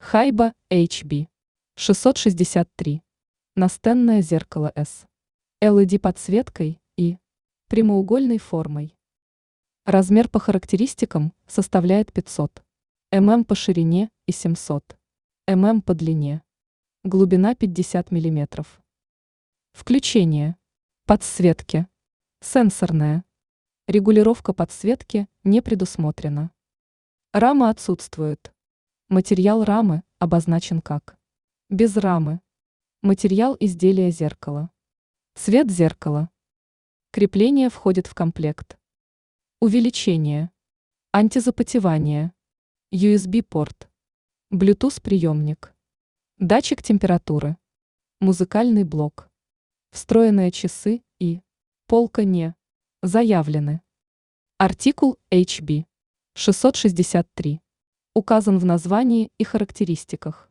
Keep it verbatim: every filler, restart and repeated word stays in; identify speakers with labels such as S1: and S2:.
S1: Хайба эйч би шестьсот шестьдесят три. Настенное зеркало S. эл и ди подсветкой и прямоугольной формой. Размер по характеристикам составляет пятьсот миллиметров по ширине и семьсот миллиметров по длине. Глубина пятьдесят миллиметров. Включение. Подсветки. Сенсорная. Регулировка подсветки не предусмотрена. Рама отсутствует. Материал рамы обозначен как без рамы. Материал изделия зеркала. Цвет зеркала. Крепление входит в комплект. Увеличение. Антизапотевание. ю эс би-порт. Bluetooth-приемник. Датчик температуры. Музыкальный блок. Встроенные часы и полка не заявлены. Артикул эйч би шестьсот шестьдесят три указан в названии и характеристиках.